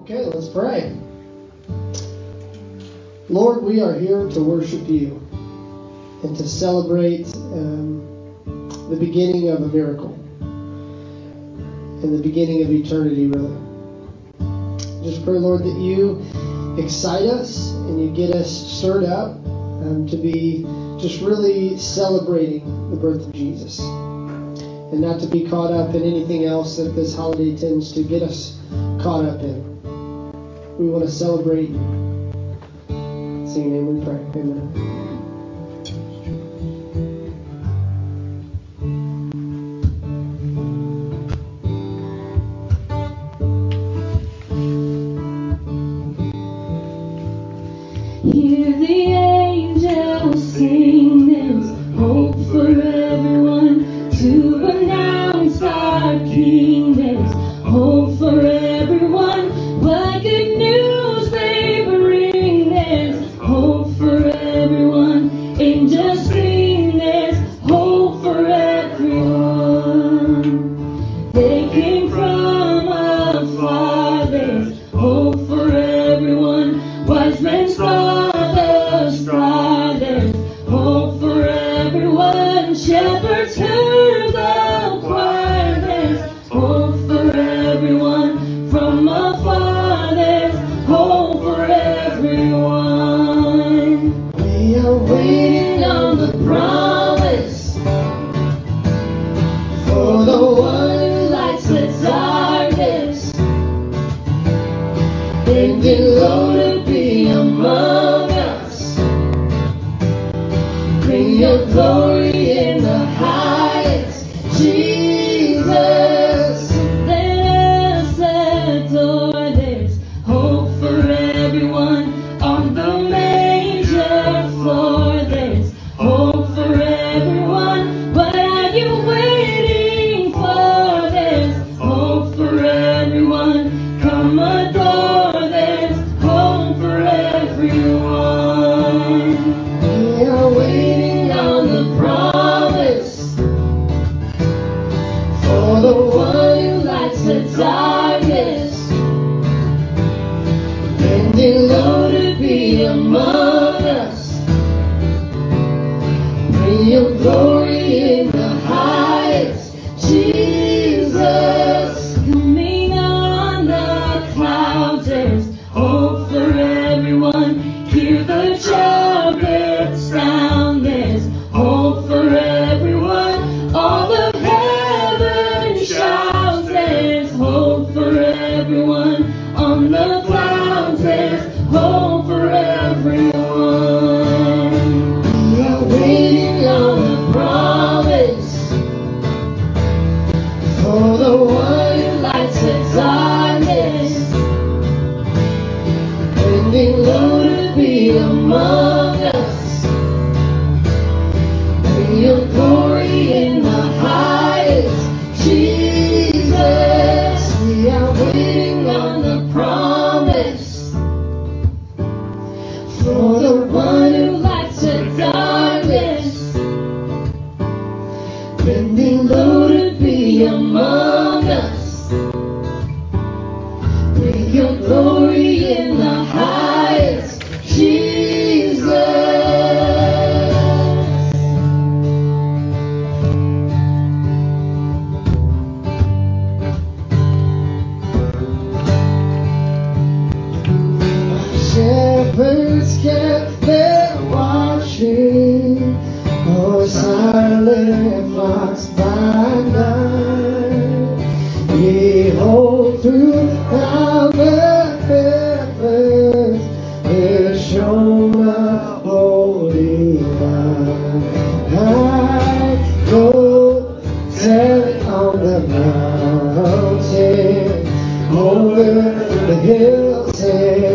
Okay, let's pray. Lord, we are here to worship you and to celebrate the beginning of a miracle and the beginning of eternity, really. Just pray, Lord, that you excite us and you get us stirred up to be just really celebrating the birth of Jesus and not to be caught up in anything else that this holiday tends to get us caught up in. We want to celebrate you. In your name we pray. Amen. Hear the angels sing, there's hope for everyone to announce our King. There's hope for everyone. What good news they bring. There's hope for everyone. Angels sing, there's hope for everyone. They came from afar. There's hope for everyone. Wise men saw the star. There's hope for everyone. Shepherds heard the choir. There's hope for everyone. From afar, there's hope for everyone. We are waiting on the promise for the one who lights the darkness, bending low to be among us. Bring your glory in the highest, Jesus. Let us adore. There's hope for everyone on the manger floor. There's hope for everyone. What are you waiting for? There's hope for everyone. Come adore. There's hope for everyone. We are waiting on the promise for the one who lights the darkness, bending low to be among us. Bring your glory in the highest, Jesus. Coming on the clouds, there's hope for everyone. Hear the trumpet sound, there's hope for everyone. All of heaven shouts, there's hope for everyone. On the clouds, there's hope for everyone. We are waiting on the promise for the one who lights the darkness, bending low to be among us. Bring your glory in the highest, Jesus. We are waiting on the promise for the one who lights the darkness, bending low to be among us. Bring your glory in the highest, Jesus. Shepherds kept their watching, oh silent flocks by night. Behold, throughout the heavens there shone a holy light. Go tell it on the mountain, over the hills and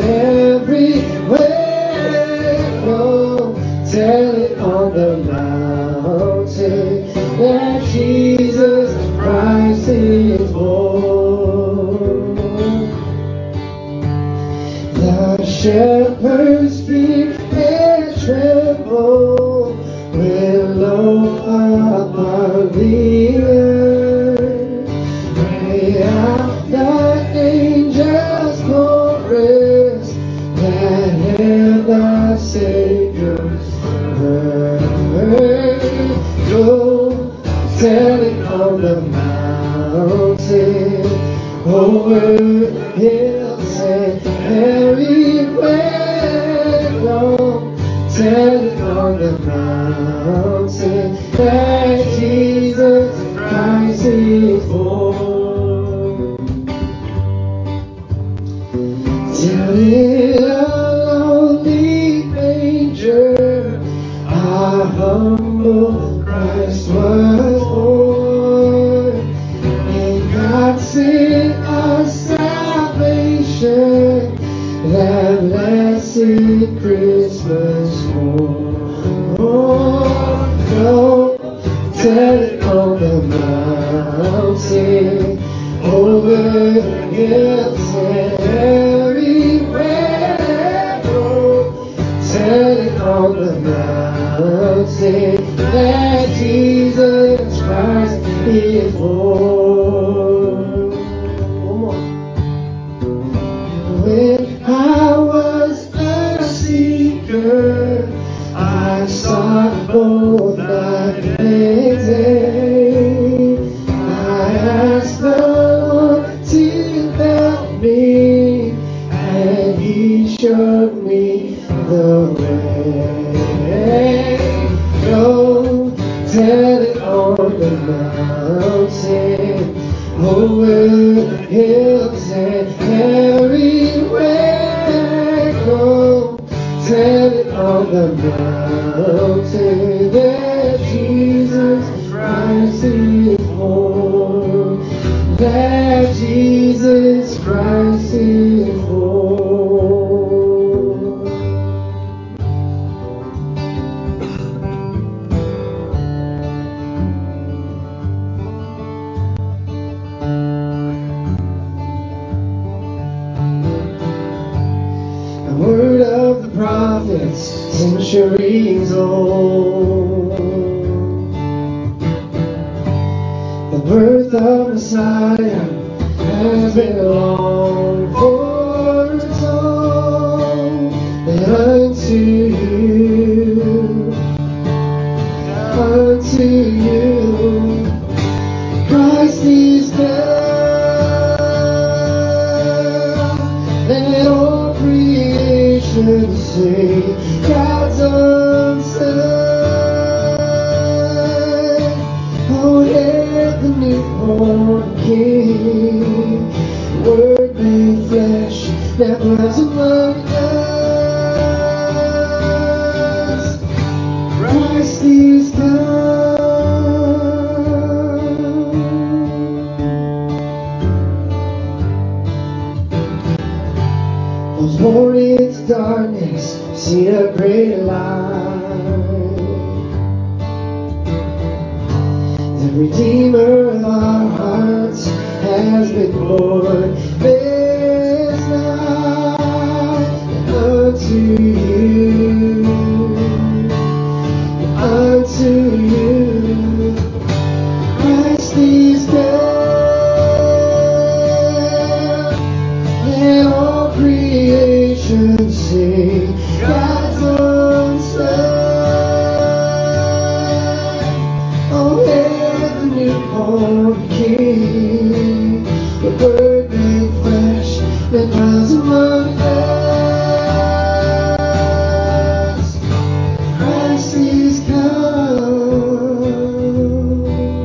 everywhere. Go tell it on the mountain that Jesus Christ is born. The shepherds fear and tremble when lo upon the earth. May out the angels call. over hills and everywhere. Go, tell it on the mountain that Jesus Christ is born. Tell it along the manger, our humble Christ was born. And God sent us salvation, that blessed Christmas morn. Go, tell it on the mountain, over hills and everywhere. Go, tell it on the mountain that Jesus Christ is born. One more. When I was a seeker, I sought both night and day. I asked the Lord to help me, and He showed me the way. Go, tell it on the mountain, over hills and everywhere. Go, tell it on the mountain that Jesus Christ is born. That Jesus Christ is born. The word of the prophets, centuries old. The birth of Messiah has been long foretold. And unto you, Christ is come. Let all creation sing God's own Son. Oh, hail the newborn King, Word made flesh that dwells among us. Christ is come. Was born into darkness, seen a great light. The Redeemer of our hearts has been born this night. Unto you, Christ is come. Let all creation sing God's own Son. Oh, hail the newborn King, the Word made flesh that dwells among us. Christ is come.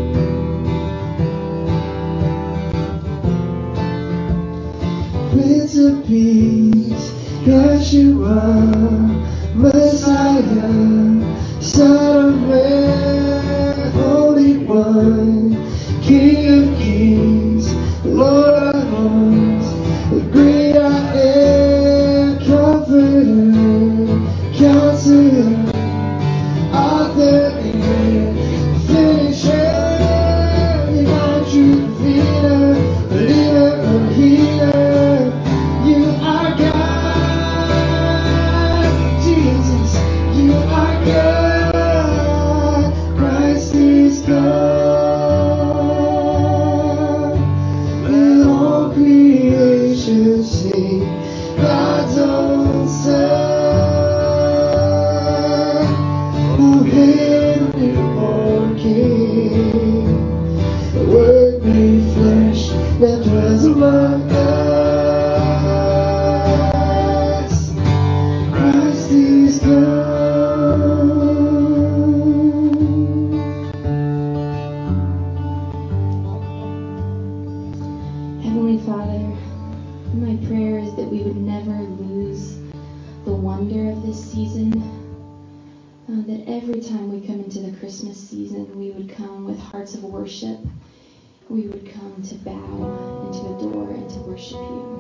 Prince of Peace, Yeshua, Messiah, Son of Man, Holy One, King of Kings, Lord of Lords, the great I am, Comforter, Counselor, Author and Finisher, Divine Truth, Defeater, Deliverer, Healer. You are God, Jesus. You are God. Christ is God. My prayer is that we would never lose the wonder of this season, that every time we come into the Christmas season, we would come with hearts of worship. We would come to bow and to adore and to worship you.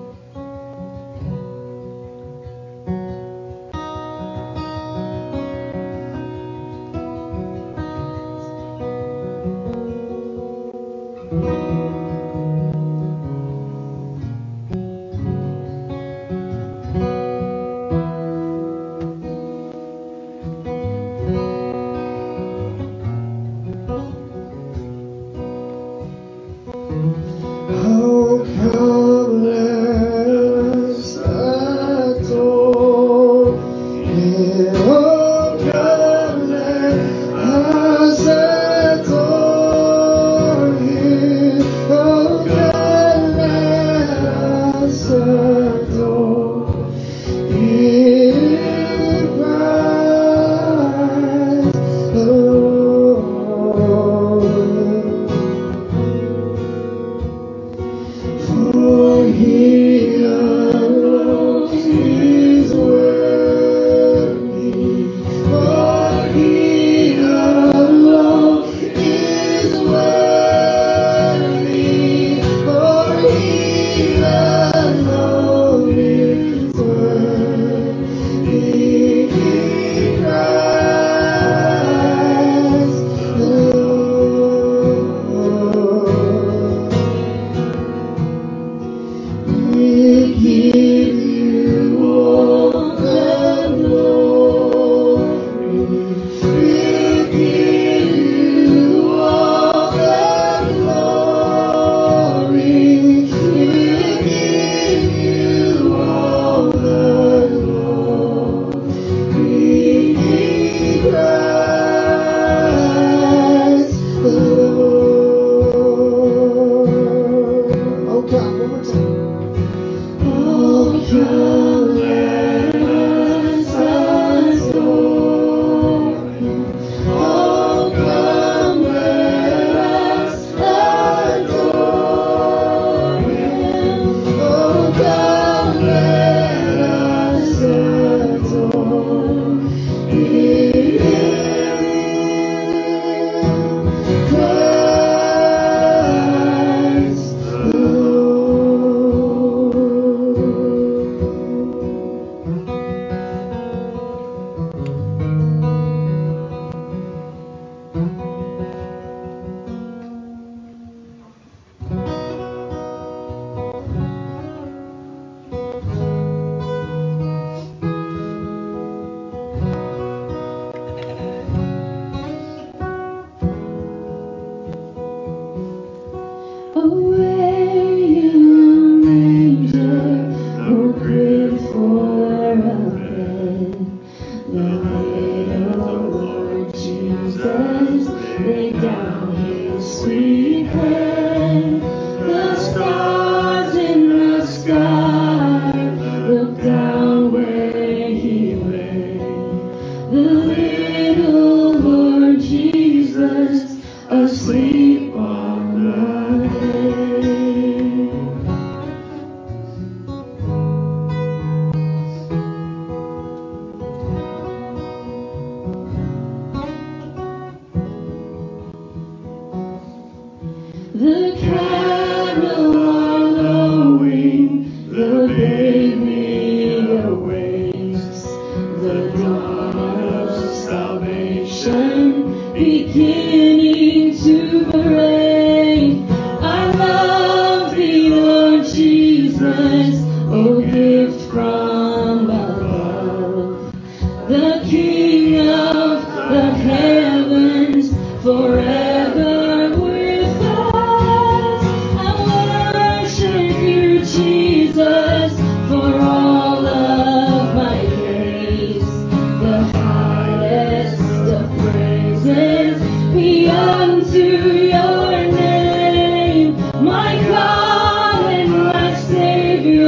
Savior.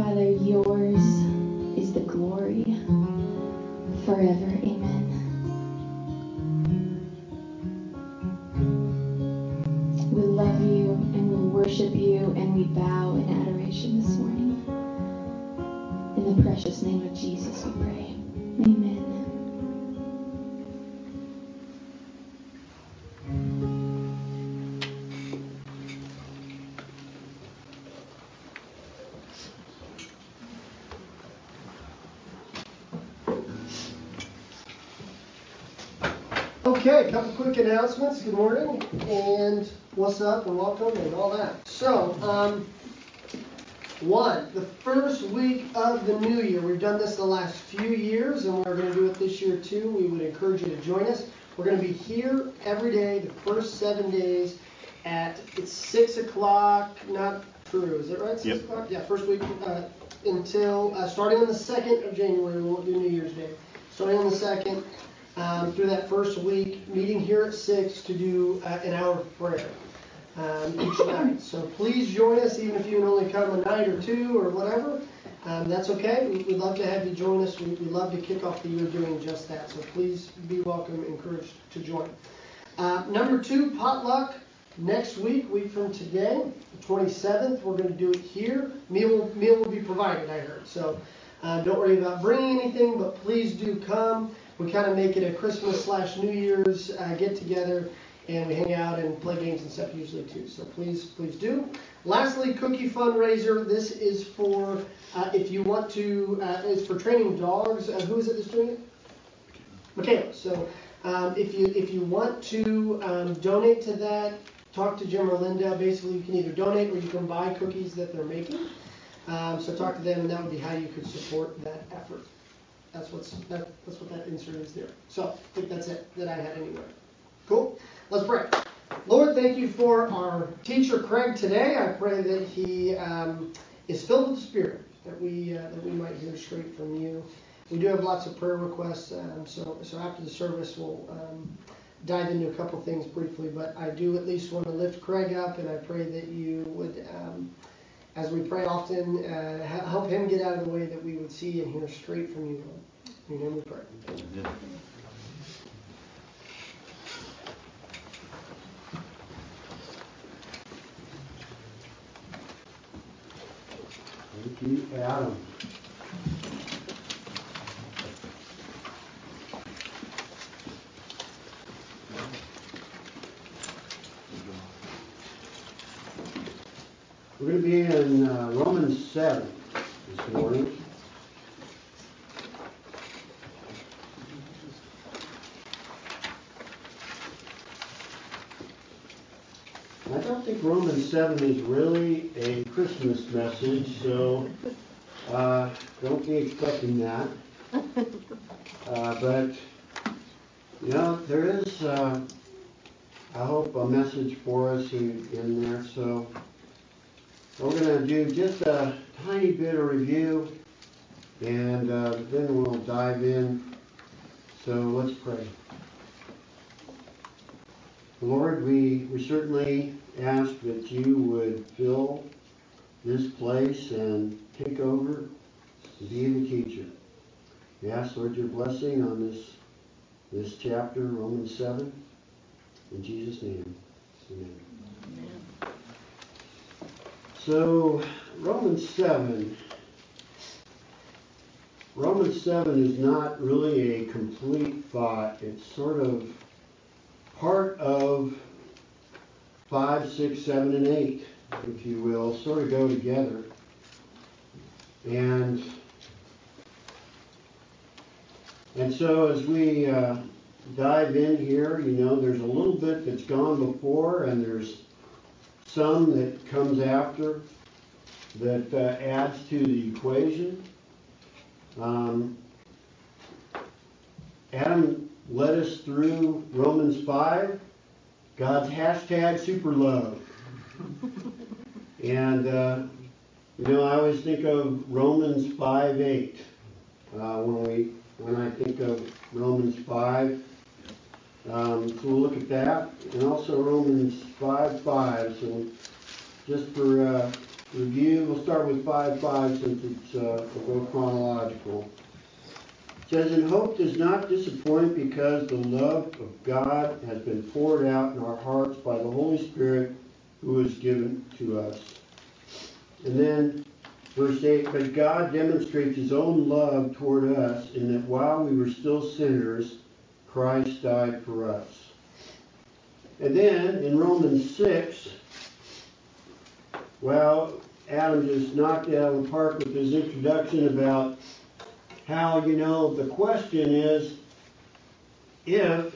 Father, yours is the glory forever. Amen. We love you and we worship you and we bow in adoration this morning. In the precious name of Jesus we pray. Amen. Okay, a couple quick announcements. Good morning, and what's up, and welcome, and all that. So, the first week of the new year. We've done this the last few years, and we're going to do it this year too. We would encourage you to join us. We're going to be here every day, the first 7 days, it's 6 o'clock, not true, is that right? 6 o'clock? Yeah, first week until, starting on the 2nd of January, we won't do New Year's Day. Starting on the 2nd, through that first week, meeting here at 6 to do an hour of prayer each night. So please join us, even if you can only come a night or two or whatever. That's okay. We'd love to have you join us. We'd love to kick off the year doing just that. So please be welcome, encouraged to join. Number 2, potluck. Next week from today, the 27th, we're going to do it here. Meal will be provided, I heard. So don't worry about bringing anything, but please do come. We kind of make it a Christmas/New Year's get together, and we hang out and play games and stuff usually too. So please do. Lastly, cookie fundraiser. This is for if you want to. It's for training dogs. Who is it that's doing it? Michaela. So if you want to donate to that, talk to Jim or Linda. Basically, you can either donate or you can buy cookies that they're making. So talk to them, and that would be how you could support that effort. That's what that insert is there. So I think that's it that I had anyway. Cool. Let's pray. Lord, thank you for our teacher Craig today. I pray that he is filled with the Spirit, that we might hear straight from you. We do have lots of prayer requests, so after the service we'll dive into a couple things briefly. But I do at least want to lift Craig up, and I pray that you would. As we pray often, help him get out of the way that we would see and hear straight from you, Lord. In your name we pray. Amen. Thank you, Adam. We're going to be in Romans 7 this morning. I don't think Romans 7 is really a Christmas message, so don't be expecting that. But, there is, I hope, a message for us in there, so we're going to do just a tiny bit of review, and then we'll dive in. So let's pray. Lord, we certainly ask that you would fill this place and take over and be the teacher. We ask, Lord, your blessing on this chapter, Romans 7. In Jesus' name, amen. Amen. So, Romans 7 is not really a complete thought. It's sort of part of 5, 6, 7, and 8, if you will, sort of go together. And so as we dive in here, there's a little bit that's gone before, and there's some that comes after that adds to the equation. Adam led us through Romans 5, God's hashtag super love. And, I always think of Romans 5:8 when I think of Romans 5. So we'll look at that. And also Romans 5:5. So just for review. We'll start with 5:5 since it's a little chronological. It says, "And hope does not disappoint because the love of God has been poured out in our hearts by the Holy Spirit who is given to us." And then verse 8, "But God demonstrates his own love toward us in that while we were still sinners, Christ died for us." And then in Romans 6, well, Adam just knocked it out of the park with his introduction about how, the question is, if,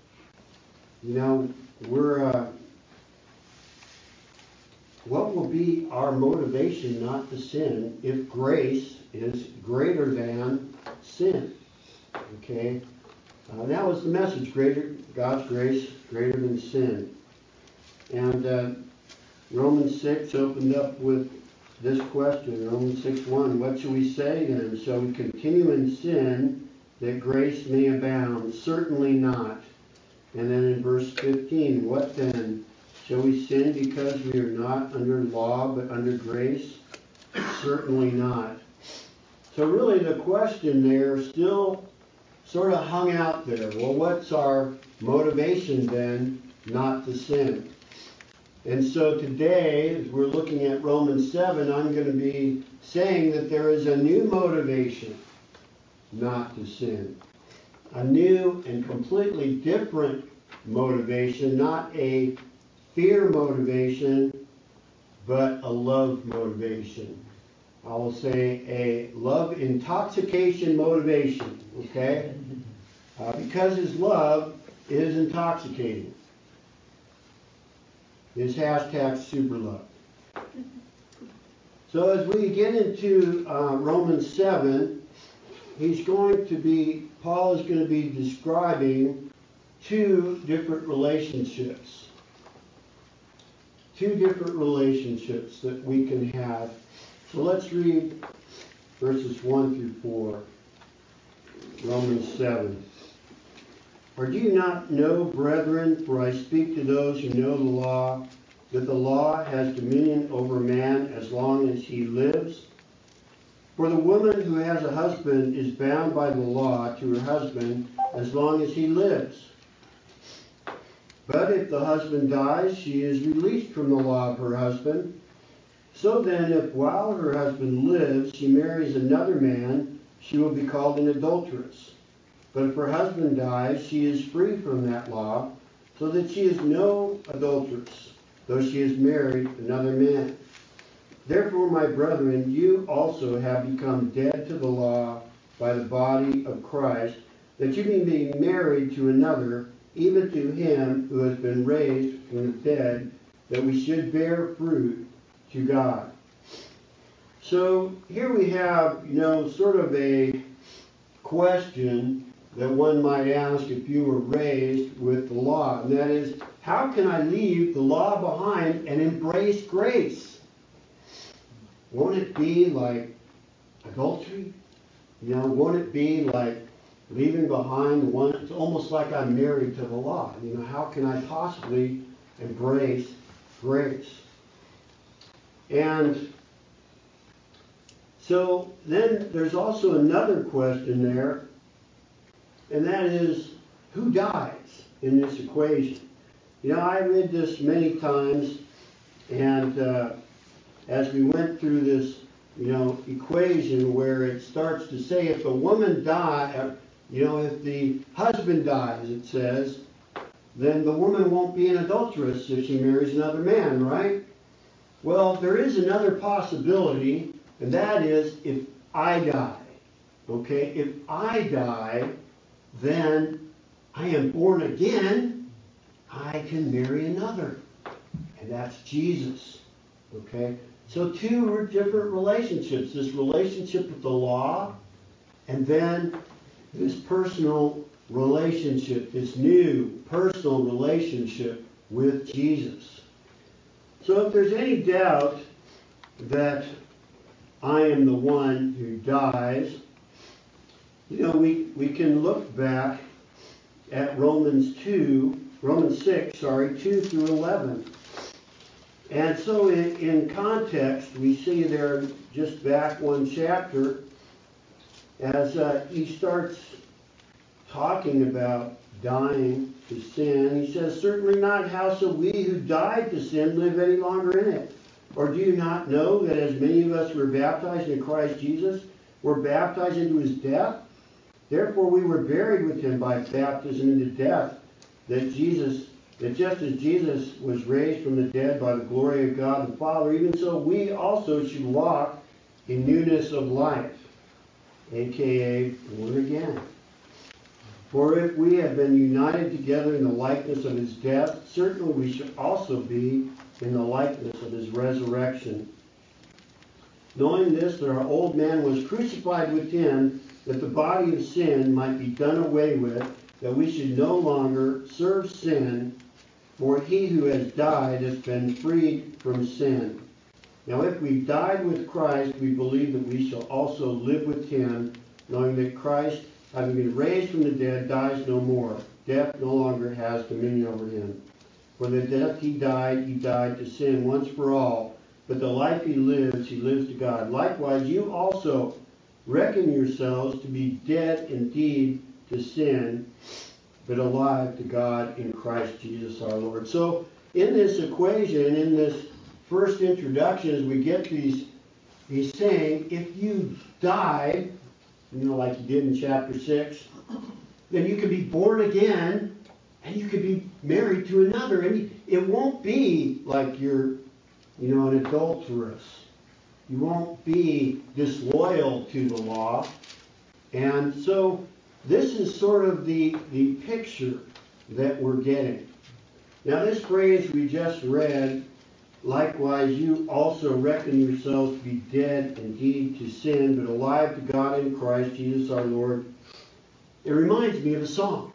what will be our motivation not to sin if grace is greater than sin? Okay? That was the message, God's grace greater than sin. And Romans 6 opened up with this question, Romans 6:1, "What shall we say then? Shall we continue in sin that grace may abound? Certainly not." And then in verse 15, "What then? Shall we sin because we are not under law but under grace? Certainly not." So really the question there still sort of hung out there. Well, what's our motivation then not to sin? And so today, as we're looking at Romans 7, I'm going to be saying that there is a new motivation not to sin. A new and completely different motivation, not a fear motivation, but a love motivation. I will say a love intoxication motivation, okay? Because his love is intoxicating. His hashtag super love. So as we get into Romans 7, Paul is going to be describing two different relationships. Two different relationships that we can have. So let's read verses 1 through 4. Romans 7. "Or do you not know, brethren, for I speak to those who know the law, that the law has dominion over man as long as he lives? For the woman who has a husband is bound by the law to her husband as long as he lives. But if the husband dies, she is released from the law of her husband. So then, if while her husband lives she marries another man, she will be called an adulteress. But if her husband dies, she is free from that law, so that she is no adulteress, though she has married another man. Therefore, my brethren, you also have become dead to the law by the body of Christ, that you may be married to another, even to him who has been raised from the dead, that we should bear fruit to God." So here we have, sort of a question that one might ask if you were raised with the law. And that is, how can I leave the law behind and embrace grace? Won't it be like adultery? Won't it be like leaving behind the one? It's almost like I'm married to the law. How can I possibly embrace grace? And so then there's also another question there. And that is, who dies in this equation? I read this many times, and as we went through this, equation where it starts to say if the woman dies, if the husband dies, it says, then the woman won't be an adulteress if she marries another man, right? Well, there is another possibility, and that is if I die. Okay, if I die, then I am born again, I can marry another. And that's Jesus. Okay? So two are different relationships. This relationship with the law, and then this personal relationship, this new personal relationship with Jesus. So if there's any doubt that I am the one who dies, we can look back at Romans 6, 2 through 11. And so in context, we see there just back one chapter, as he starts talking about dying to sin, he says, "Certainly not. How shall we who died to sin live any longer in it? Or do you not know that as many of us were baptized in Christ Jesus, were baptized into his death? Therefore we were buried with him by baptism into death, that just as Jesus was raised from the dead by the glory of God the Father, even so we also should walk in newness of life," aka born again. "For if we have been united together in the likeness of his death, certainly we should also be in the likeness of his resurrection. Knowing this, that our old man was crucified with him, that the body of sin might be done away with, that we should no longer serve sin, for he who has died has been freed from sin. Now if we died with Christ, we believe that we shall also live with him, knowing that Christ, having been raised from the dead, dies no more. Death no longer has dominion over him. For the death he died to sin once for all. But the life he lives to God. Likewise, you also reckon yourselves to be dead indeed to sin, but alive to God in Christ Jesus our Lord." So in this equation, in this first introduction, as we get these, he's saying, if you died, like he did in chapter 6, then you can be born again, and you can be married to another. And it won't be like you're, an adulteress. You won't be disloyal to the law. And so this is sort of the picture that we're getting. Now this phrase we just read, "Likewise you also reckon yourselves to be dead indeed to sin, but alive to God in Christ Jesus our Lord," it reminds me of a song.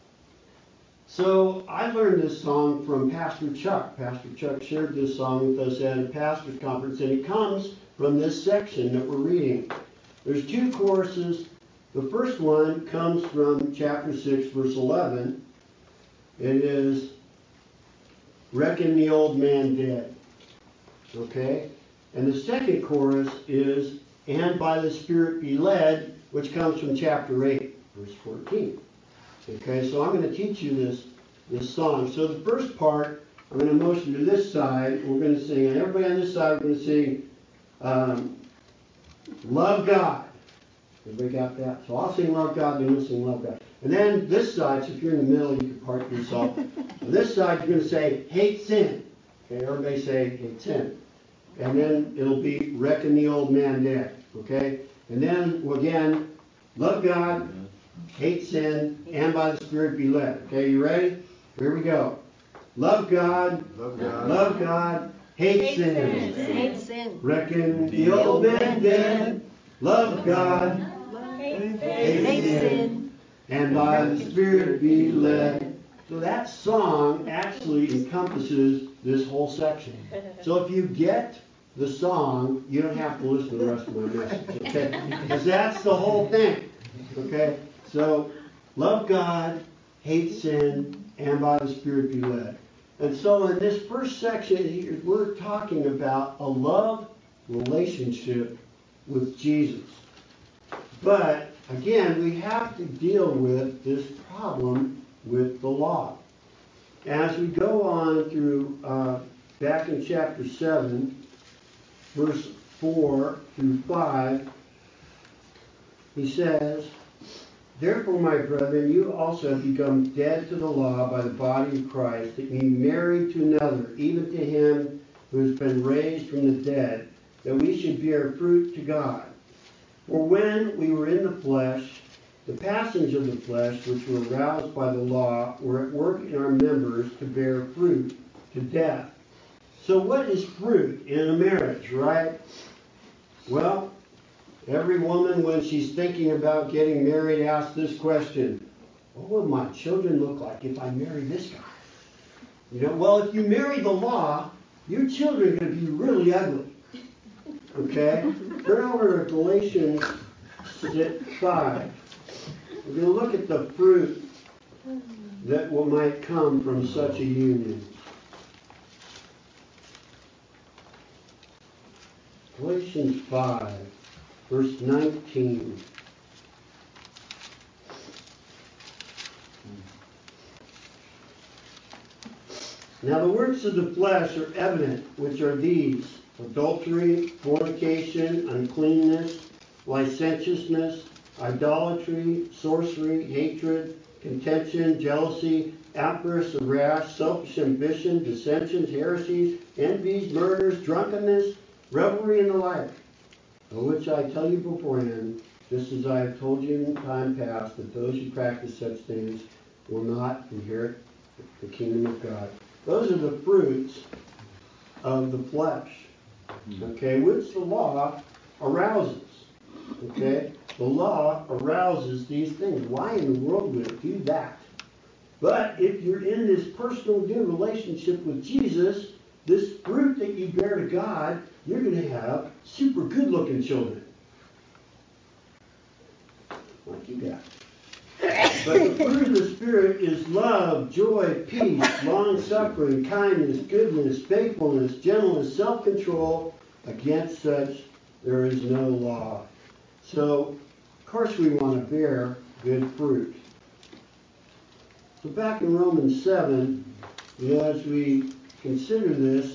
So I learned this song from Pastor Chuck. Pastor Chuck shared this song with us at a pastor's conference, and it comes from this section that we're reading. There's 2 choruses. The first one comes from chapter 6, verse 11. It is, "Reckon the old man dead." Okay? And the second chorus is, "And by the Spirit be led," which comes from chapter 8, verse 14. Okay, so I'm going to teach you this song. So the first part, I'm going to motion to this side. We're going to sing, and everybody on this side, we're going to sing "Love God." Everybody got that? So I'll sing "Love God," then you'll sing "Love God." And then this side, so if you're in the middle, you can park yourself. On this side, you're going to say "Hate Sin." Okay, everybody say "Hate Sin." And then it'll be "Reckon the old man dead." Okay? And then, again, "Love God, hate sin, and by the Spirit be led." Okay, you ready? Here we go. Love God, love God, hate sin. Reckon the old man dead. Love God, hate sin, and by the Spirit be led. So that song actually encompasses this whole section. So if you get the song, you don't have to listen to the rest of my message, okay? Because that's the whole thing, okay? So, love God, hate sin, and by the Spirit be led. And so in this first section here, we're talking about a love relationship with Jesus. But, again, we have to deal with this problem with the law. As we go on through, back in chapter 7, verse 4 through 5, he says, "Therefore, my brethren, you also have become dead to the law by the body of Christ, that ye be married to another, even to him who has been raised from the dead, that we should bear fruit to God. For when we were in the flesh, the passions of the flesh, which were aroused by the law, were at work in our members to bear fruit to death." So what is fruit in a marriage, right? Well, every woman, when she's thinking about getting married, asks this question: what will my children look like if I marry this guy? Well, if you marry the law, your children are going to be really ugly. Okay? Turn over to Galatians 5. We're going to look at the fruit that might come from such a union. Galatians 5, verse 19. Now the works of the flesh are evident, which are these: adultery, fornication, uncleanness, licentiousness, idolatry, sorcery, hatred, contention, jealousy, outbursts of wrath, selfish ambition, dissensions, heresies, envies, murders, drunkenness, revelry, and the like, of which I tell you beforehand, just as I have told you in time past, that those who practice such things will not inherit the kingdom of God. Those are the fruits of the flesh, okay, which the law arouses, okay? The law arouses these things. Why in the world would it do that? But if you're in this personal new relationship with Jesus, this fruit that you bear to God, you're going to have super good-looking children. Like you got. But the fruit of the Spirit is love, joy, peace, long-suffering, kindness, goodness, faithfulness, gentleness, self-control. Against such there is no law. So, of course we want to bear good fruit. So back in Romans 7, as we consider this,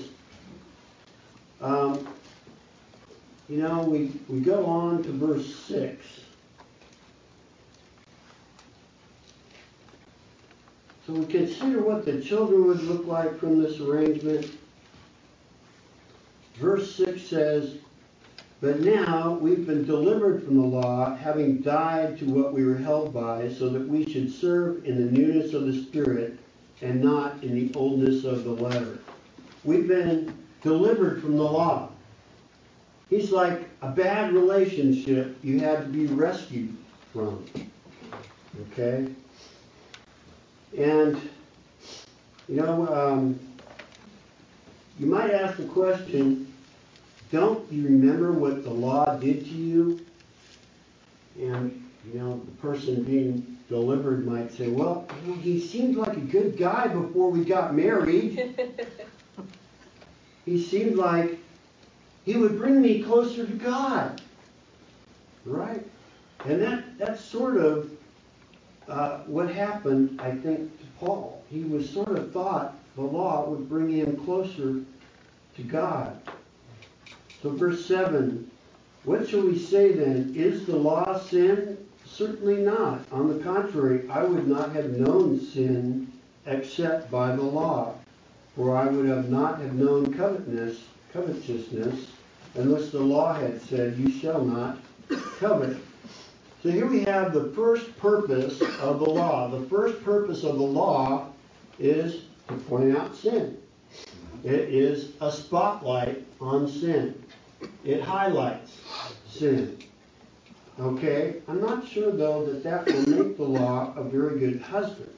we go on to verse 6. So we consider what the children would look like from this arrangement. Verse 6 says, "But now we've been delivered from the law, having died to what we were held by, so that we should serve in the newness of the Spirit and not in the oldness of the letter." We've been delivered from the law. He's like a bad relationship you had to be rescued from. Okay? And, you might ask the question, don't you remember what the law did to you? And, the person being delivered might say, well, he seemed like a good guy before we got married. He seemed like he would bring me closer to God. Right? And that's sort of what happened, I think, to Paul. He was sort of thought the law would bring him closer to God. So verse 7, "What shall we say then? Is the law sin? Certainly not. On the contrary, I would not have known sin except by the law. For I would not have known covetousness, unless the law had said, 'You shall not covet.'" So here we have the first purpose of the law. The first purpose of the law is to point out sin. It is a spotlight on sin. It highlights sin. Okay? I'm not sure, though, that will make the law a very good husband.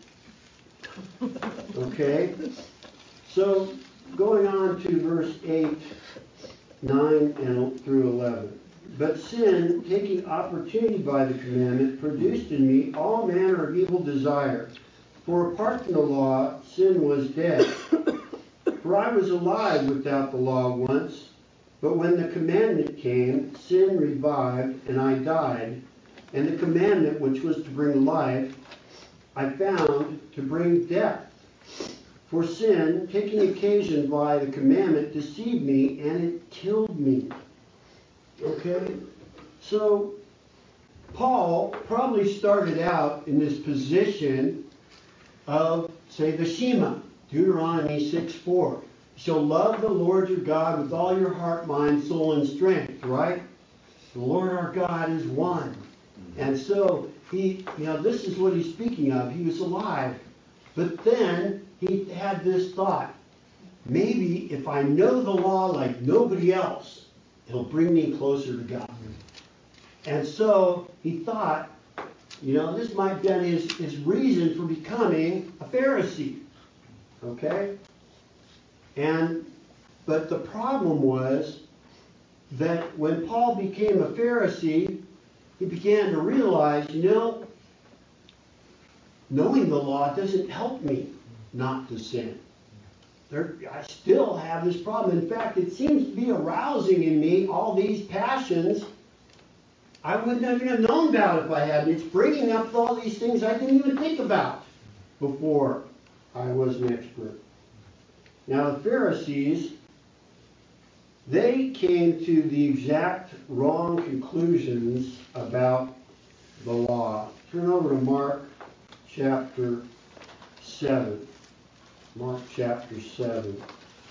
Okay? So, going on to verse 8, 9, and through 11. "But sin, taking opportunity by the commandment, produced in me all manner of evil desire. For apart from the law, sin was dead. For I was alive without the law once, but when the commandment came, sin revived, and I died. And the commandment, which was to bring life, I found to bring death. For sin, taking occasion by the commandment, deceived me, and it killed me." Okay? So, Paul probably started out in this position of, say, the Shema, Deuteronomy 6:4. "You shall love the Lord your God with all your heart, mind, soul, and strength," right? The Lord our God is one. And so, this is what he's speaking of. He was alive. But then, he had this thought. Maybe if I know the law like nobody else, it'll bring me closer to God. And so he thought, this might have been his reason for becoming a Pharisee. Okay? But the problem was that when Paul became a Pharisee, he began to realize, knowing the law doesn't help me not to sin. I still have this problem. In fact, it seems to be arousing in me all these passions I wouldn't even have known about if I hadn't. It's bringing up all these things I didn't even think about before I was an expert. Now, the Pharisees, they came to the exact wrong conclusions about the law. Turn over to Mark chapter 7. Mark chapter 7.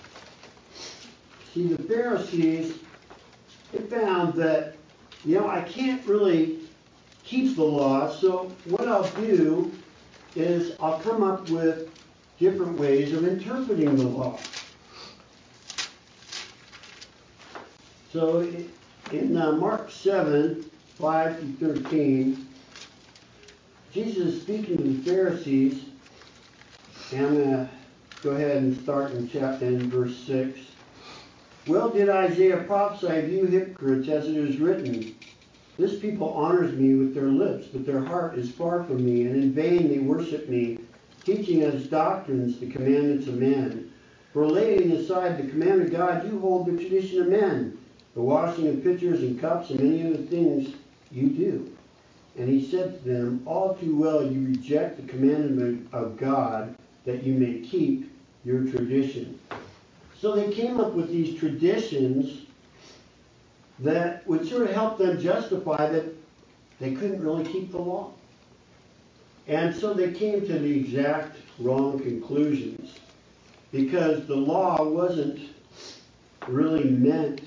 See, the Pharisees, they found that, I can't really keep the law, so what I'll do is I'll come up with different ways of interpreting the law. So in Mark 7, 5 through 13, Jesus is speaking to the Pharisees, and I'm going to go ahead and start in verse 6. Well did Isaiah prophesy of you hypocrites, as it is written, this people honors me with their lips, but their heart is far from me, and in vain they worship me, teaching as doctrines the commandments of men. For laying aside the commandment of God, you hold the tradition of men, the washing of pitchers and cups, and many other things you do. And he said to them, all too well you reject the commandment of God, that you may keep your tradition. So they came up with these traditions that would sort of help them justify that they couldn't really keep the law. And so they came to the exact wrong conclusions, because the law wasn't really meant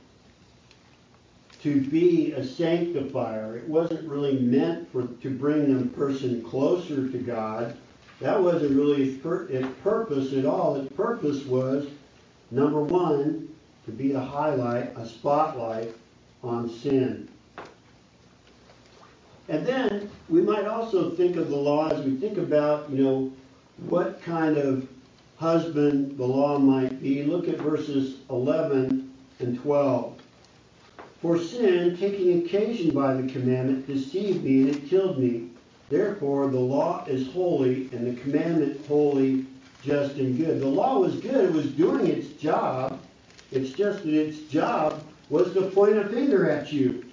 to be a sanctifier. It wasn't really meant to bring a person closer to God. That wasn't really its purpose at all. Its purpose was, number one, to be a spotlight on sin. And then we might also think of the law as we think about, what kind of husband the law might be. Look at verses 11 and 12. For sin, taking occasion by the commandment, deceived me, and it killed me. Therefore, the law is holy, and the commandment holy, just and good. The law was good. It was doing its job. It's just that its job was to point a finger at you.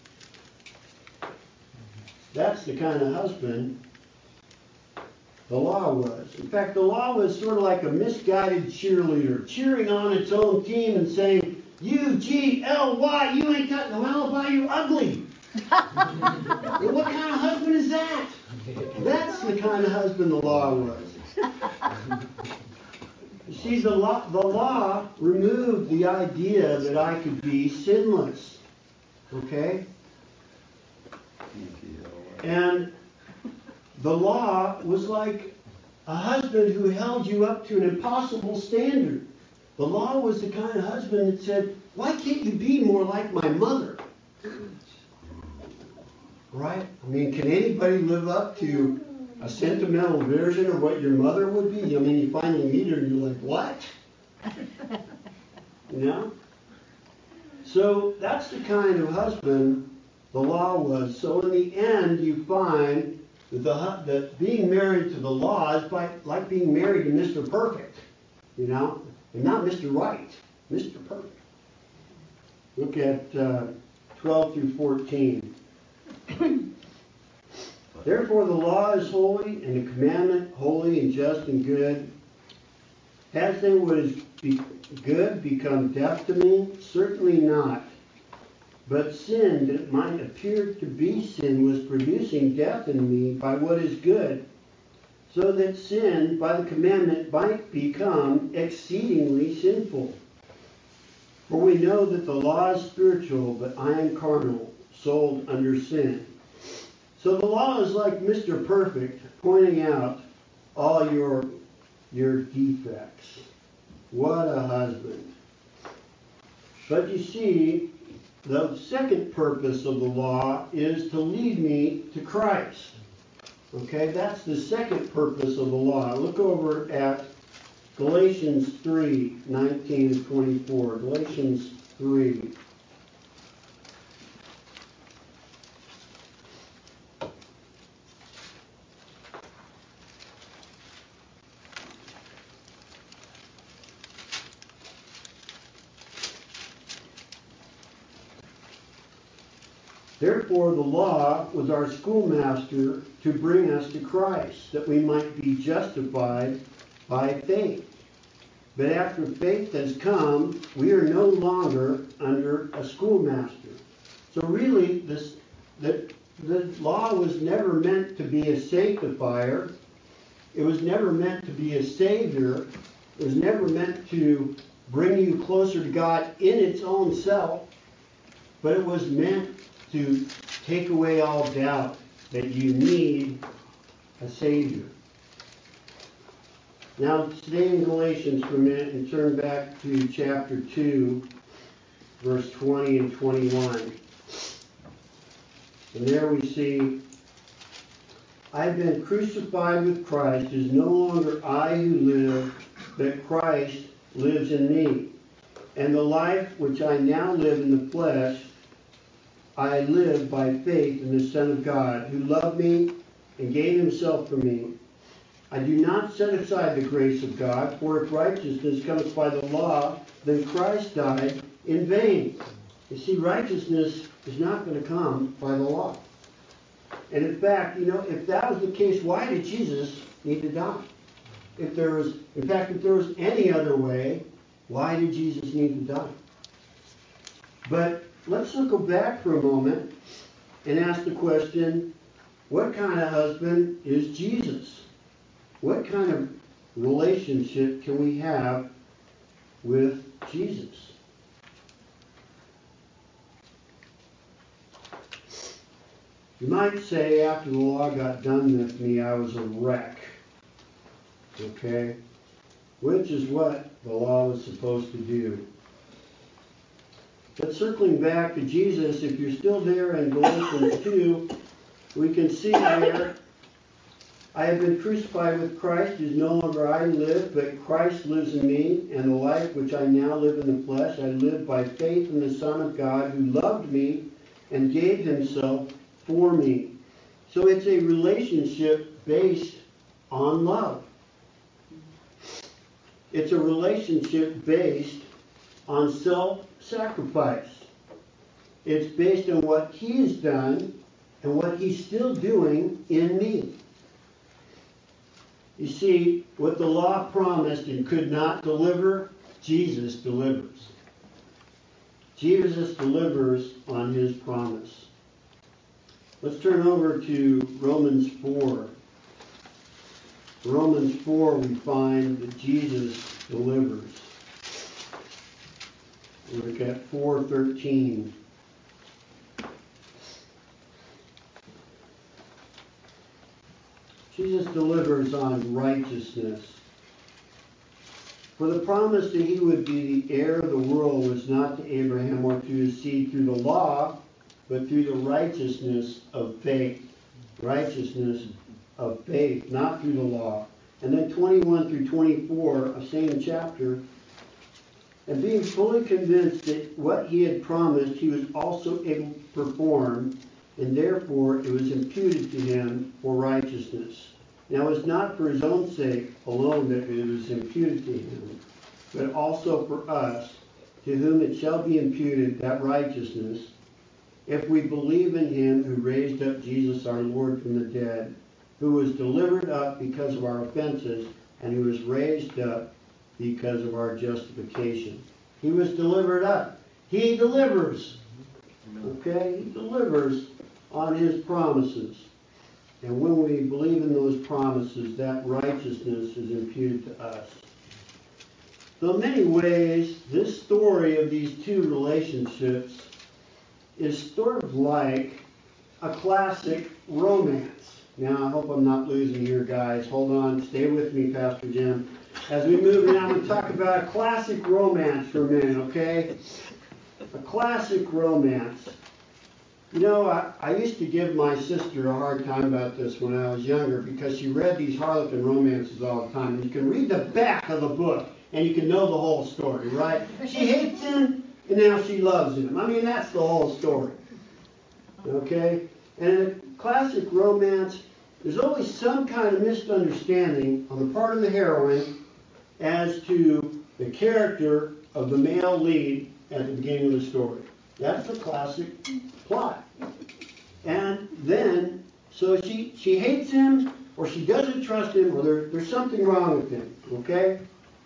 That's the kind of husband the law was. In fact, the law was sort of like a misguided cheerleader, cheering on its own team and saying, U-G-L-Y, you ain't got no alibi, you're ugly. What kind of husband is that? That's the kind of husband the law was. You see, the law removed the idea that I could be sinless. Okay? And the law was like a husband who held you up to an impossible standard. The law was the kind of husband that said, why can't you be more like my mother? Right? I mean, can anybody live up to a sentimental version of what your mother would be? I mean, you finally meet her and you're like, what? So that's the kind of husband the law was. So in the end, you find that being married to the law is like being married to Mr. Perfect, and not Mr. Right, Mr. Perfect. Look at 12 through 14. Therefore the law is holy, and the commandment holy and just and good. Has then what is good become death to me? Certainly not. But sin, that it might appear to be sin, was producing death in me by what is good, so that sin by the commandment might become exceedingly sinful. For we know that the law is spiritual, but I am carnal, sold under sin. So the law is like Mr. Perfect, pointing out all your defects. What a husband. But you see, the second purpose of the law is to lead me to Christ. Okay, that's the second purpose of the law. Look over at Galatians 3, 19 to 24. Galatians 3. Therefore, the law was our schoolmaster to bring us to Christ, that we might be justified by faith. But after faith has come, we are no longer under a schoolmaster. So really, the law was never meant to be a sanctifier. It was never meant to be a savior. It was never meant to bring you closer to God in its own self. But it was meant to take away all doubt that you need a savior. Now, stay in Galatians for a minute and turn back to chapter 2, verse 20 and 21. And there we see, I've been crucified with Christ. It is no longer I who live, but Christ lives in me. And the life which I now live in the flesh, I live by faith in the Son of God, who loved me and gave himself for me. I do not set aside the grace of God, for if righteousness comes by the law, then Christ died in vain. You see, righteousness is not going to come by the law. And in fact, if that was the case, why did Jesus need to die? If there was any other way, why did Jesus need to die? But let's go back for a moment and ask the question, what kind of husband is Jesus? What kind of relationship can we have with Jesus? You might say after the law got done with me, I was a wreck. Okay? Which is what the law was supposed to do. But circling back to Jesus, if you're still there in Galatians 2, we can see there, I have been crucified with Christ. It is no longer I who live, but Christ lives in me. And the life which I now live in the flesh, I live by faith in the Son of God, who loved me and gave himself for me. So it's a relationship based on love. It's a relationship based on self-sacrifice. It's based on what he has done and what he's still doing in me. You see, what the law promised and could not deliver, Jesus delivers. Jesus delivers on his promise. Let's turn over to Romans 4. Romans 4, we find that Jesus delivers. Look at 4:13. Jesus delivers on righteousness. For the promise that he would be the heir of the world was not to Abraham or to his seed through the law, but through the righteousness of faith. Righteousness of faith, not through the law. And then 21 through 24, a same chapter. And being fully convinced that what he had promised he was also able to perform, and therefore it was imputed to him for righteousness. Now it was not for his own sake alone that it was imputed to him, but also for us, to whom it shall be imputed that righteousness, if we believe in him who raised up Jesus our Lord from the dead, who was delivered up because of our offenses, and who was raised up because of our justification. He was delivered up. He delivers. Okay? He delivers on his promises. And when we believe in those promises, that righteousness is imputed to us. So in many ways, this story of these two relationships is sort of like a classic romance. Now, I hope I'm not losing here, guys. Hold on. Stay with me, Pastor Jim. As we move now, we talk about a classic romance for a minute, okay? A classic romance. You know, I used to give my sister a hard time about this when I was younger because she read these Harlequin romances all the time. And you can read the back of the book and you can know the whole story, right? She hates him and now she loves him. I mean, that's the whole story. Okay? And in a classic romance, there's always some kind of misunderstanding on the part of the heroine as to the character of the male lead at the beginning of the story. That's the classic plot. then, so she hates him, or she doesn't trust him, or there's something wrong with him, okay?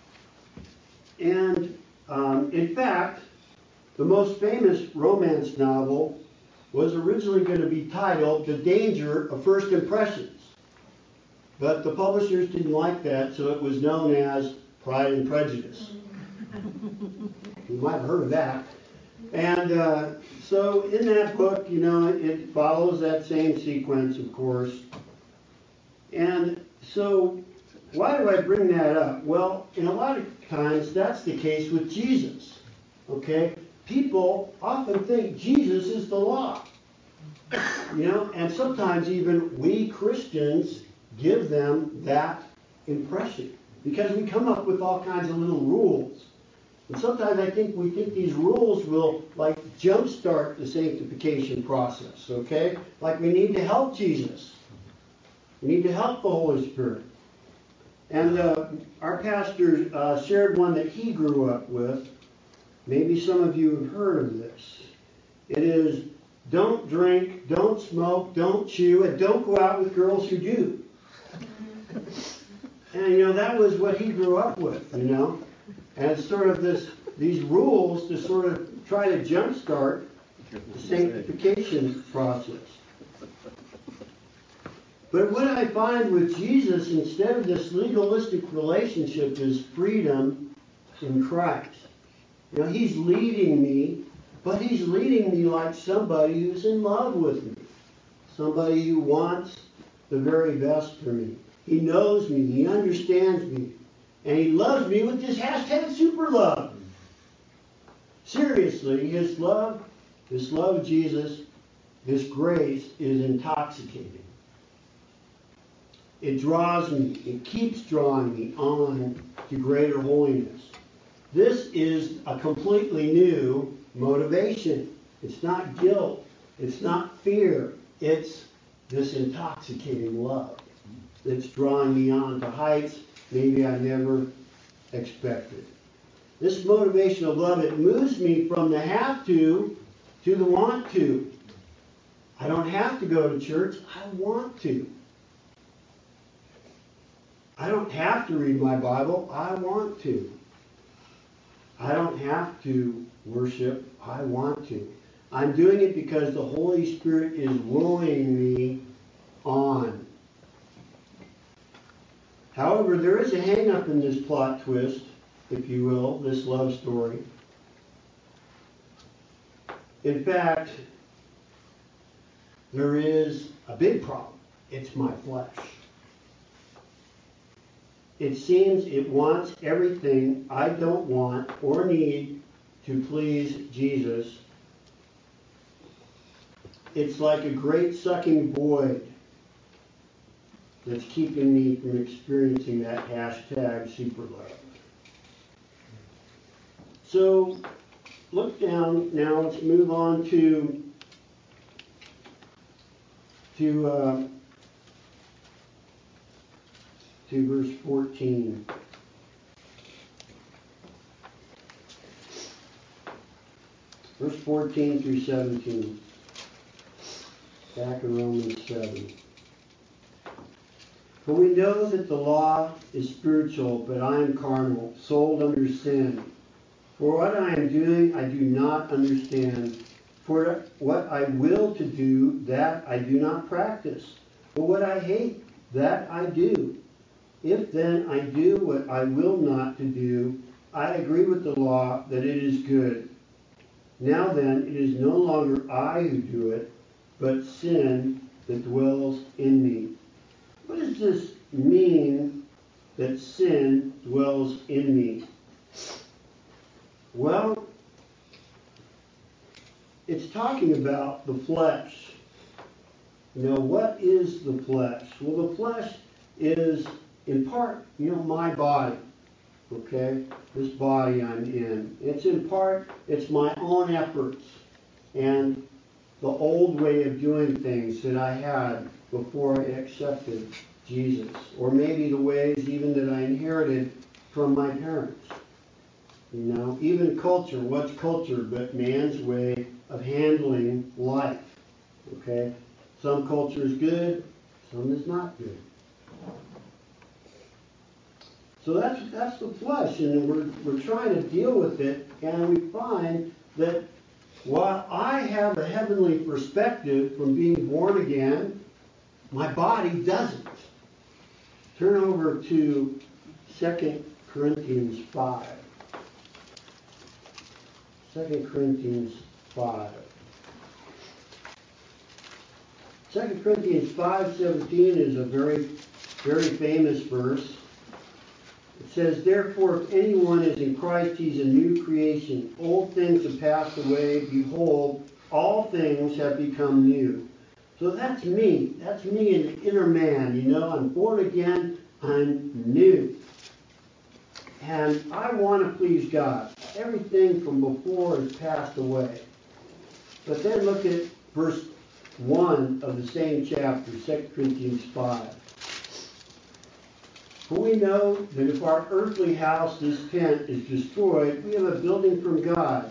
And in fact, the most famous romance novel was originally going to be titled The Danger of First Impressions. But the publishers didn't like that, so it was known as Pride and Prejudice. You might have heard of that. And so in that book, it follows that same sequence, of course. And so why do I bring that up? Well, in a lot of times, that's the case with Jesus. Okay? People often think Jesus is the law. And sometimes even we Christians give them that impression because we come up with all kinds of little rules. And sometimes we think these rules will jumpstart the sanctification process, okay? Like we need to help Jesus. We need to help the Holy Spirit. And our pastor shared one that he grew up with. Maybe some of you have heard of this. It is, don't drink, don't smoke, don't chew, and don't go out with girls who do. And, that was what he grew up with, And it's sort of these rules to sort of try to jumpstart the sanctification process. But what I find with Jesus, instead of this legalistic relationship, is freedom in Christ. He's leading me, but he's leading me like somebody who's in love with me. Somebody who wants the very best for me. He knows me, he understands me, and he loves me with this #super love. Seriously, his love, this love of Jesus, this grace is intoxicating. It draws me, it keeps drawing me on to greater holiness. This is a completely new motivation. It's not guilt, it's not fear, it's this intoxicating love that's drawing me on to heights maybe I never expected. This motivation of love, it moves me from the have to the want to. I don't have to go to church, I want to. I don't have to read my Bible, I want to. I don't have to worship, I want to. I'm doing it because the Holy Spirit is wooing me on. However, there is a hang-up in this plot twist, if you will, this love story. In fact, there is a big problem. It's my flesh. It seems it wants everything I don't want or need to please Jesus. It's like a great sucking void that's keeping me from experiencing that #super love. So look down now. Let's move on to verse 14. Verse 14 through 17. Back in Romans 7. For we know that the law is spiritual, but I am carnal, sold under sin. For what I am doing, I do not understand. For what I will to do, that I do not practice. But what I hate, that I do. If then I do what I will not to do, I agree with the law that it is good. Now then, it is no longer I who do it, but sin that dwells in me. What does this mean, that sin dwells in me? Well, it's talking about the flesh. What is the flesh? Well, the flesh is, in part, my body. Okay? This body I'm in. It's in part, it's my own efforts and the old way of doing things that I had before I accepted Jesus. Or maybe the ways even that I inherited from my parents. Even culture. What's culture but man's way of handling life? Okay? Some culture is good, some is not good. So that's the flesh, and we're trying to deal with it, and we find that while I have a heavenly perspective from being born again, my body doesn't. Turn over to 2 Corinthians 5. 2 Corinthians 5. 2 Corinthians 5:17 is a very, very famous verse. It says, "Therefore, if anyone is in Christ, he's a new creation. Old things have passed away. Behold, all things have become new." So that's me. That's me in the inner man. You know, I'm born again. I'm new. And I want to please God. Everything from before has passed away. But then look at verse 1 of the same chapter, 2 Corinthians 5. "For we know that if our earthly house, this tent, is destroyed, we have a building from God,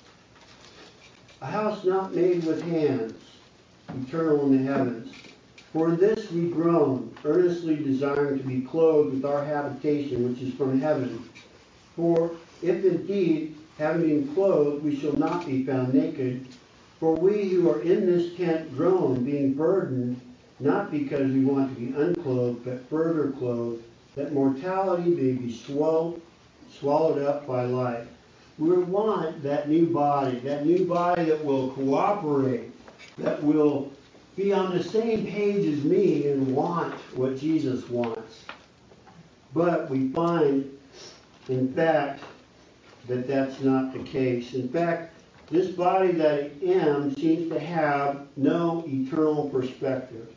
a house not made with hands, eternal in the heavens. For in this we groan, earnestly desiring to be clothed with our habitation, which is from heaven. For if indeed, having been clothed, we shall not be found naked. For we who are in this tent groan, being burdened, not because we want to be unclothed, but further clothed, that mortality may be swallowed up by life." We want that new body that will cooperate, that will be on the same page as me and want what Jesus wants. But we find, in fact, that that's not the case. In fact, this body that I am seems to have no eternal perspective.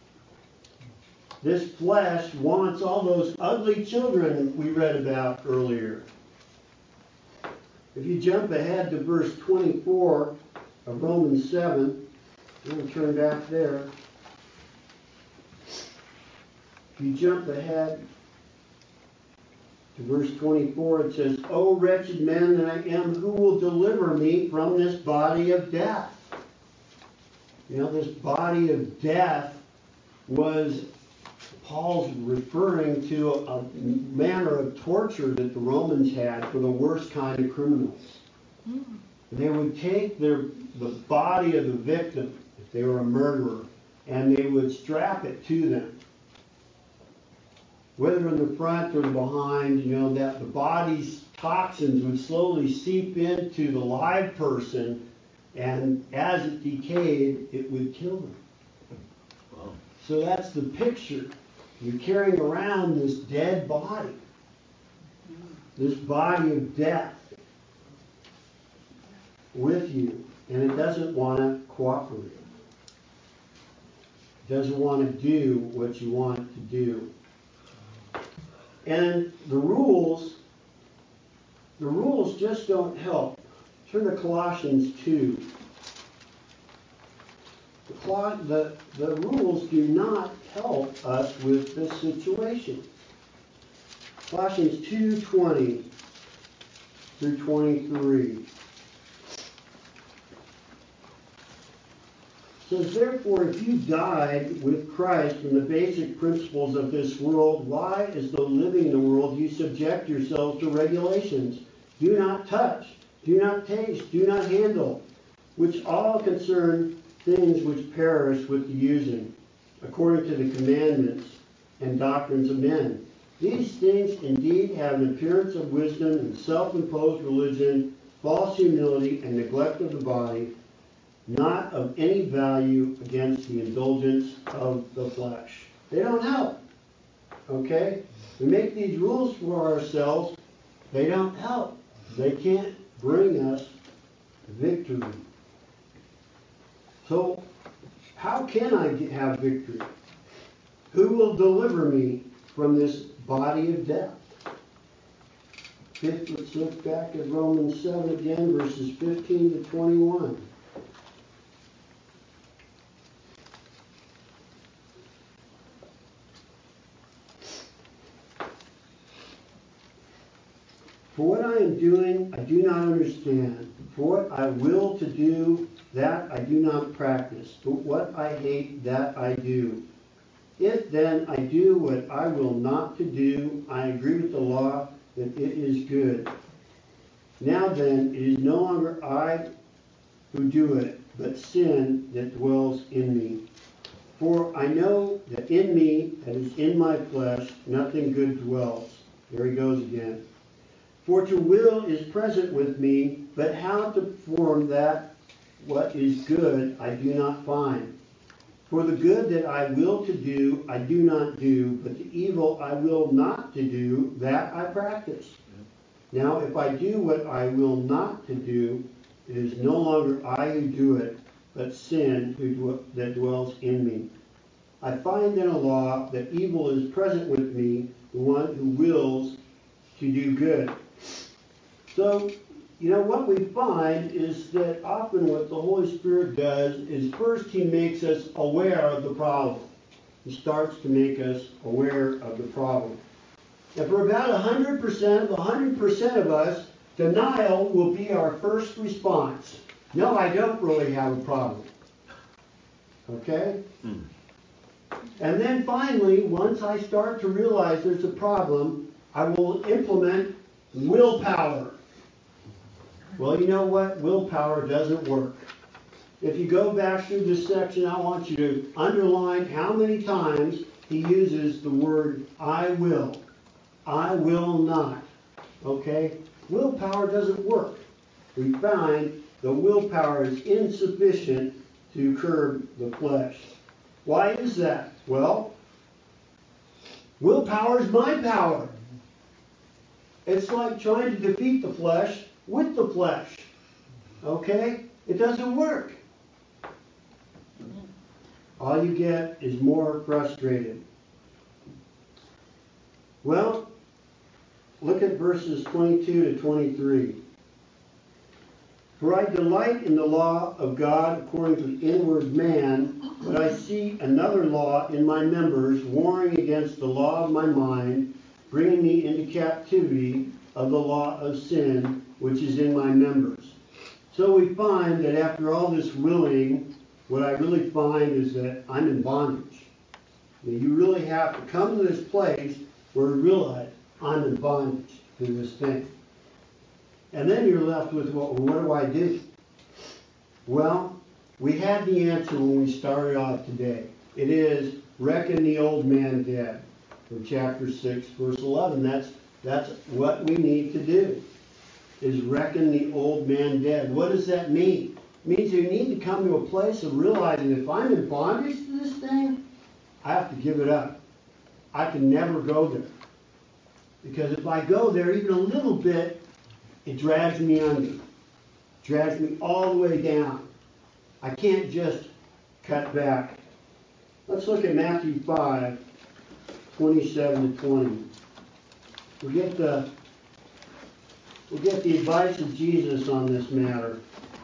This flesh wants all those ugly children we read about earlier. If you jump ahead to verse 24 of Romans 7, I'm going to turn back there. If you jump ahead to verse 24, it says, "O wretched man that I am, who will deliver me from this body of death?" You know, this body of death was, Paul's referring to a manner of torture that the Romans had for the worst kind of criminals. They would take the body of the victim, if they were a murderer, and they would strap it to them. Whether in the front or behind, you know, that the body's toxins would slowly seep into the live person, and as it decayed, it would kill them. Wow. So that's the picture. You're carrying around this dead body, this body of death with you, and it doesn't want to cooperate. It doesn't want to do what you want it to do. And the rules just don't help. Turn to Colossians 2. The rules do not help us with this situation. Colossians 2:20 through 23. It says, "Therefore, if you died with Christ from the basic principles of this world, why, as though living in the world, you subject yourselves to regulations? Do not touch, do not taste, do not handle, which all concern things which perish with the using, according to the commandments and doctrines of men. These things indeed have an appearance of wisdom and self-imposed religion, false humility, and neglect of the body, not of any value against the indulgence of the flesh." They don't help. Okay? We make these rules for ourselves. They don't help. They can't bring us victory. So, how can I have victory? Who will deliver me from this body of death? Let's look back at Romans 7 again, verses 15 to 21. "For what I am doing, I do not understand. For what I will to do, that I do not practice, but what I hate, that I do. If then I do what I will not to do, I agree with the law that it is good. Now then, it is no longer I who do it, but sin that dwells in me. For I know that in me, that is in my flesh, nothing good dwells. There he goes again. For to will is present with me, but how to perform that what is good I do not find. For the good that I will to do, I do not do, but the evil I will not to do, that I practice. Now if I do what I will not to do, it is no longer I who do it, but sin that dwells in me. I find in a law that evil is present with me, the one who wills to do good. So, what we find is that often what the Holy Spirit does is first he makes us aware of the problem. He starts to make us aware of the problem. And for about 100% of us, denial will be our first response. No, I don't really have a problem. Okay? And then finally, once I start to realize there's a problem, I will implement willpower. Well, you know what? Willpower doesn't work. If you go back through this section, I want you to underline how many times he uses the word I will. I will not. Okay? Willpower doesn't work. We find the willpower is insufficient to curb the flesh. Why is that? Well, willpower is my power. It's like trying to defeat the flesh with the flesh. Okay? It doesn't work. All you get is more frustrated. Well, look at verses 22 to 23. For I delight in the law of God according to the inward man, but I see another law in my members, warring against the law of my mind, bringing me into captivity of the law of sin, which is in my members. So we find that after all this willing, what I really find is that I'm in bondage. You really have to come to this place where you realize I'm in bondage to this thing. And then you're left with, well, what do I do? Well, we had the answer when we started off today. It is, reckon the old man dead. From chapter 6, verse 11. That's what we need to do, is reckon the old man dead. What does that mean? It means you need to come to a place of realizing if I'm in bondage to this thing, I have to give it up. I can never go there. Because if I go there even a little bit, it drags me under. It drags me all the way down. I can't just cut back. Let's look at Matthew 5, 27 to 20. We'll get the advice of Jesus on this matter.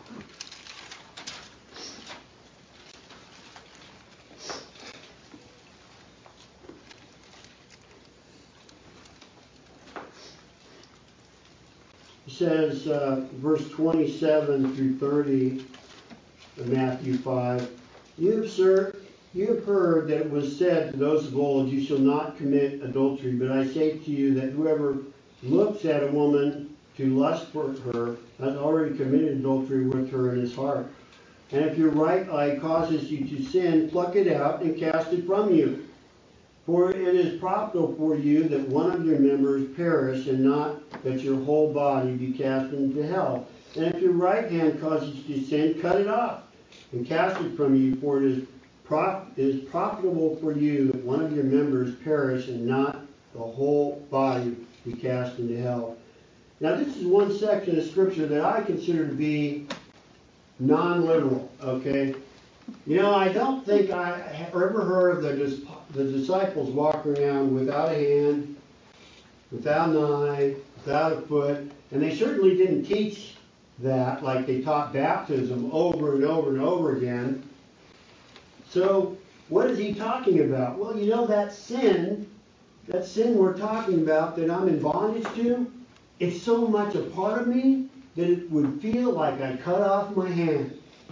It says, verse 27 through 30 of Matthew 5, You have heard that it was said to those of old, you shall not commit adultery. But I say to you that whoever looks at a woman to lust for her has already committed adultery with her in his heart. And if your right eye causes you to sin, pluck it out and cast it from you. For it is profitable for you that one of your members perish, and not that your whole body be cast into hell. And if your right hand causes you to sin, cut it off and cast it from you. For it is profitable for you that one of your members perish, and not the whole body be cast into hell. Now this is one section of Scripture that I consider to be non-literal, okay? I don't think I have ever heard of the disciples walking around without a hand, without an eye, without a foot, and they certainly didn't teach that like they taught baptism over and over and over again. So what is he talking about? Well, that sin we're talking about that I'm in bondage to, it's so much a part of me that it would feel like I cut off my hand.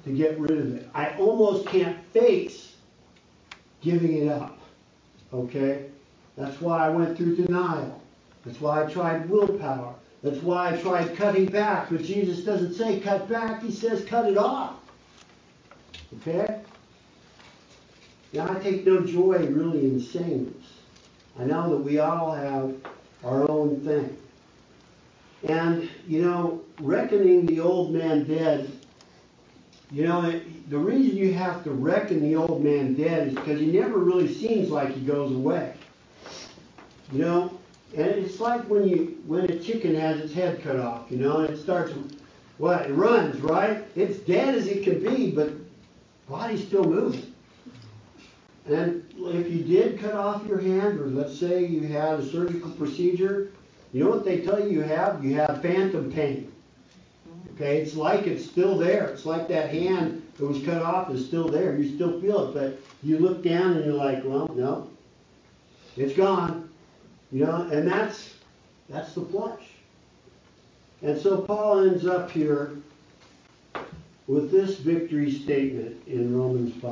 to get rid of it. I almost can't face giving it up. Okay? That's why I went through denial. That's why I tried willpower. That's why I tried cutting back. But Jesus doesn't say cut back. He says cut it off. Okay? Now, I take no joy really in saying this. I know that we all have our own thing. And, reckoning the old man dead, the reason you have to reckon the old man dead is because he never really seems like he goes away. And it's like when a chicken has its head cut off, and it starts, it runs, right? It's dead as it can be, but body's still moving. And if you did cut off your hand, or let's say you had a surgical procedure, you know what they tell you have? You have phantom pain. Okay, it's like it's still there. It's like that hand that was cut off is still there. You still feel it, but you look down and you're like, well, no, it's gone. And that's the flesh. And so Paul ends up here with this victory statement in Romans 5.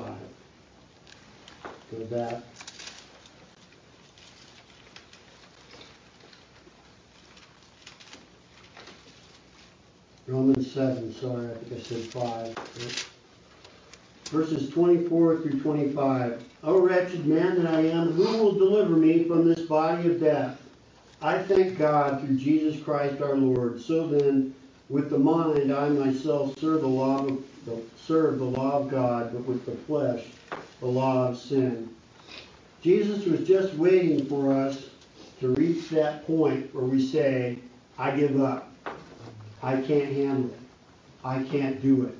Go back. Romans 7, sorry, I think I said 5. Verses 24 through 25. O wretched man that I am, who will deliver me from this body of death? I thank God through Jesus Christ our Lord. So then, with the mind, I myself serve the law of God, but with the flesh, the law of sin. Jesus was just waiting for us to reach that point where we say, I give up. I can't handle it. I can't do it.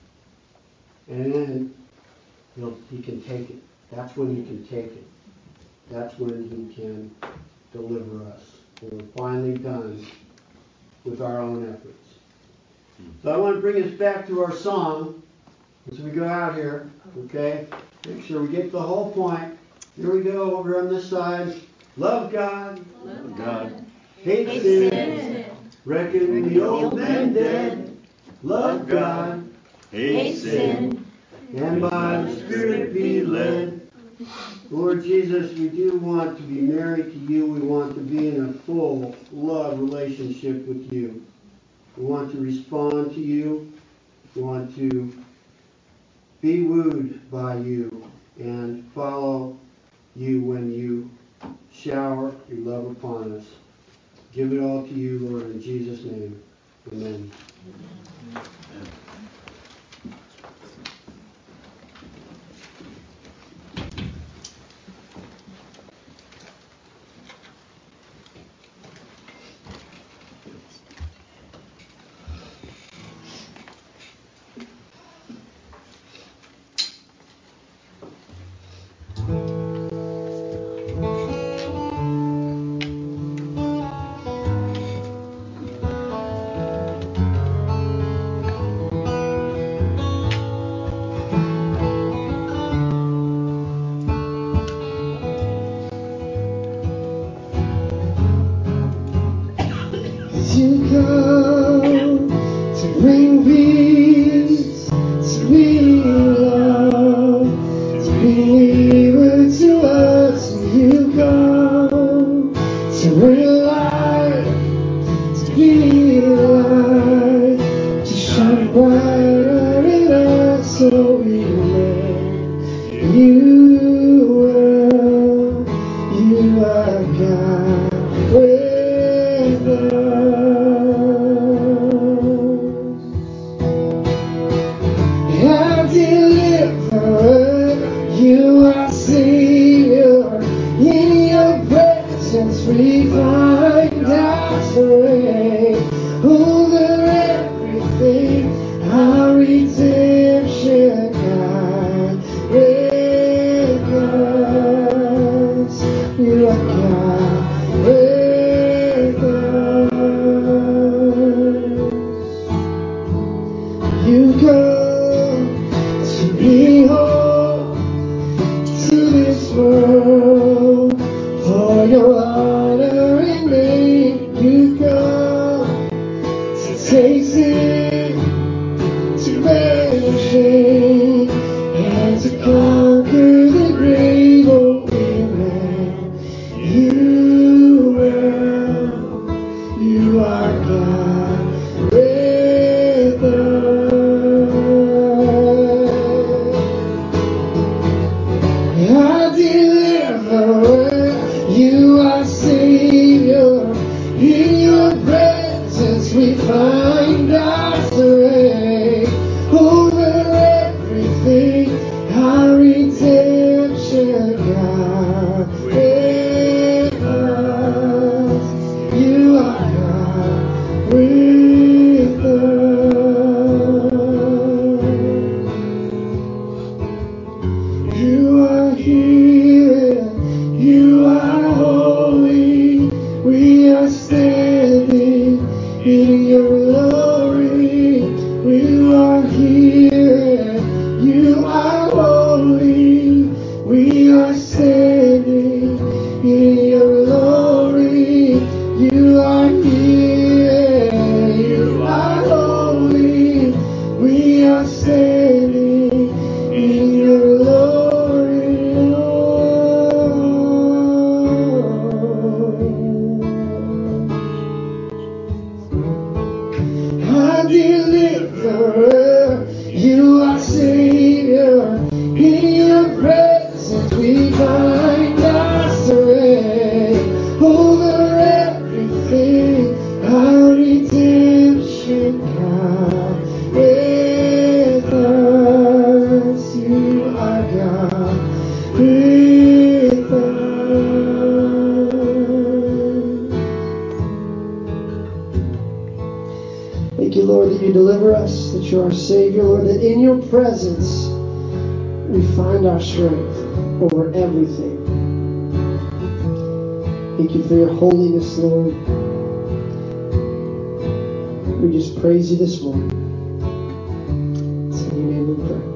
And then he can take it. That's when he can take it. That's when he can deliver us. When we're finally done with our own efforts. So I want to bring us back to our song as we go out here. Okay? Make sure we get the whole point. Here we go over on this side. Love God. Love God. Hate sin. Reckon the old man dead. Love God. Hate sin. And by the Spirit be led. Lord Jesus, we do want to be married to you. We want to be in a full love relationship with you. We want to respond to you. We want to be wooed by you and follow you when you shower your love upon us. Give it all to you, Lord, in Jesus' name. Amen. For your honor in me, you go. here. You are holy. We are standing in your glory. You are here. You are holy. We are standing in your glory. You are here. You are holy. We are standing in your glory, Lord. Our deliverer, you are Savior. In your presence we find us array over everything. Our redemption come with us. You are God with us. Thank you, Lord, that you deliver us, that you're our Savior, Lord, that in your presence we find our strength over everything. Thank you for your holiness, Lord. We just praise you this morning. It's in your name we pray.